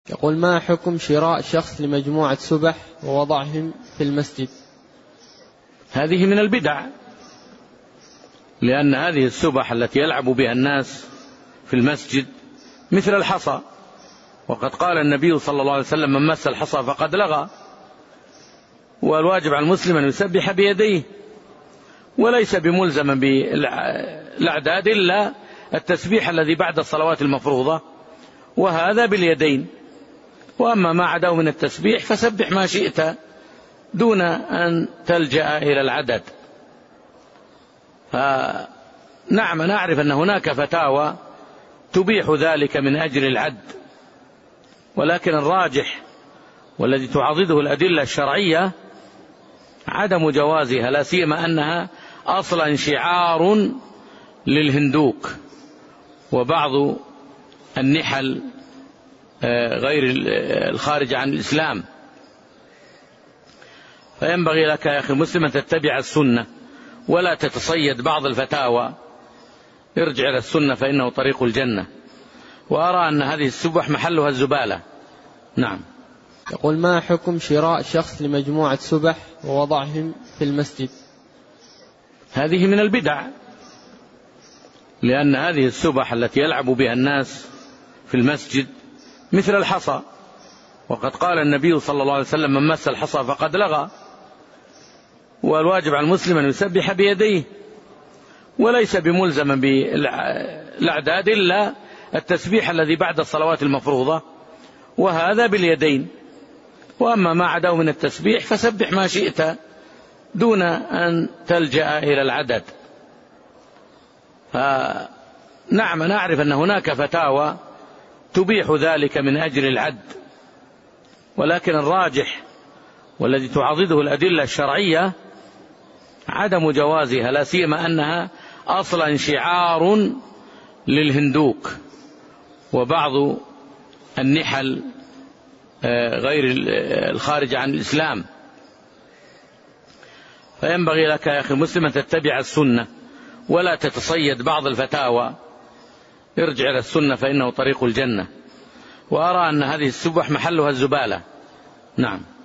يقول: ما حكم شراء شخص لمجموعة سبح ووضعهم في المسجد؟ هذه من البدع، لأن هذه السبح التي يلعب بها الناس في المسجد مثل الحصى، وقد قال النبي صلى الله عليه وسلم: من مس الحصى فقد لغى. والواجب على المسلم أن يسبح بيديه، وليس بملزما بالأعداد إلا التسبيح الذي بعد الصلوات المفروضة، وهذا باليدين. وأما ما عداه من التسبيح فسبح ما شئت دون أن تلجأ إلى العدد. نعم، نعرف أن هناك فتاوى تبيح ذلك من أجل العد، ولكن الراجح والذي تعضده الأدلة الشرعية عدم جوازها، لا سيما أنها أصلا شعار للهندوك وبعض النحل غير الخارجة عن الإسلام. فينبغي لك يا أخي المسلم أن تتبع السنة ولا تتصيد بعض الفتاوى. ارجع إلى السنة فإنه طريق الجنة. وأرى أن هذه السبح محلها الزبالة. نعم. يقول: ما حكم شراء شخص لمجموعة سبح ووضعهم في المسجد؟ هذه من البدع، لأن هذه السبح التي يلعب بها الناس في المسجد مثل الحصى، وقد قال النبي صلى الله عليه وسلم: من مس الحصى فقد لغى. والواجب على المسلم أن يسبح بيديه، وليس بملزما بالأعداد إلا التسبيح الذي بعد الصلوات المفروضة، وهذا باليدين. وأما ما عداه من التسبيح فسبح ما شئت دون أن تلجأ إلى العدد. نعم، نعرف أن هناك فتاوى تبيح ذلك من أجل العد، ولكن الراجح والذي تعضده الأدلة الشرعية عدم جوازها، لا سيما أنها أصلا شعار للهندوك وبعض النحل غير الخارجة عن الإسلام. فينبغي لك يا أخي المسلم أن تتبع السنة ولا تتصيد بعض الفتاوى. ارجع إلى السنة فإنه طريق الجنة. وأرى أن هذه السبح محلها الزبالة. نعم.